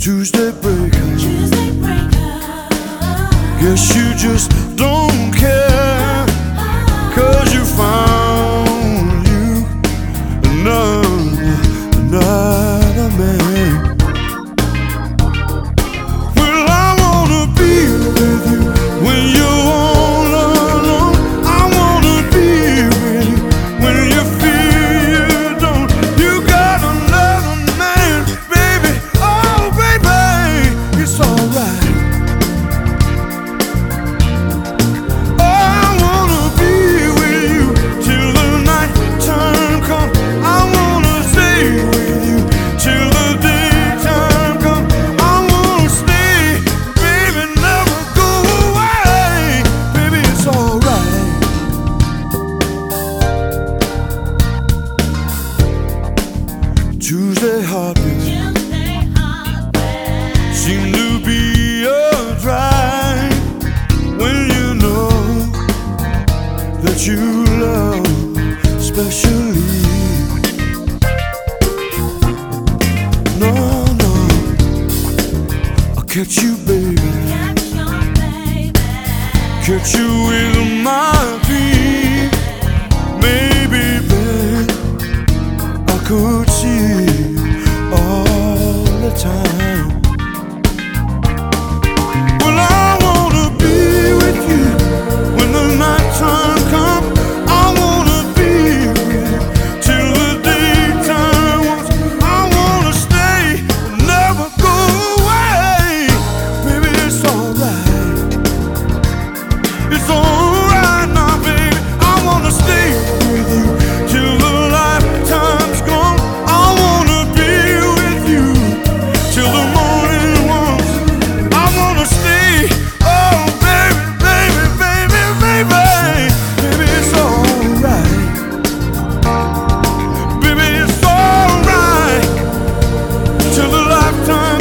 Tuesday breaker. Tuesday breaker. Guess you just don't care, 'cause you found you another man. Well, I wanna be with you when you're all alone. I wanna be with you when you feel you don't. You got another man, baby. Oh, baby, it's alright. Tuesday heartbeat seem to be a drive when you know that you love specially. No, I'll catch you, baby. Catch you with my feet. Maybe, babe, I could see all the time. Well, I wanna be with you when the night time comes. I wanna be with you till the daytime comes. I wanna stay and never go away. Baby, it's alright. It's alright now, baby. I wanna stay with you till the lifetime's gone. I wanna be with you till the morning comes. I wanna stay. Oh, baby, baby, baby, baby. Baby, it's alright. Baby, it's alright till the lifetime.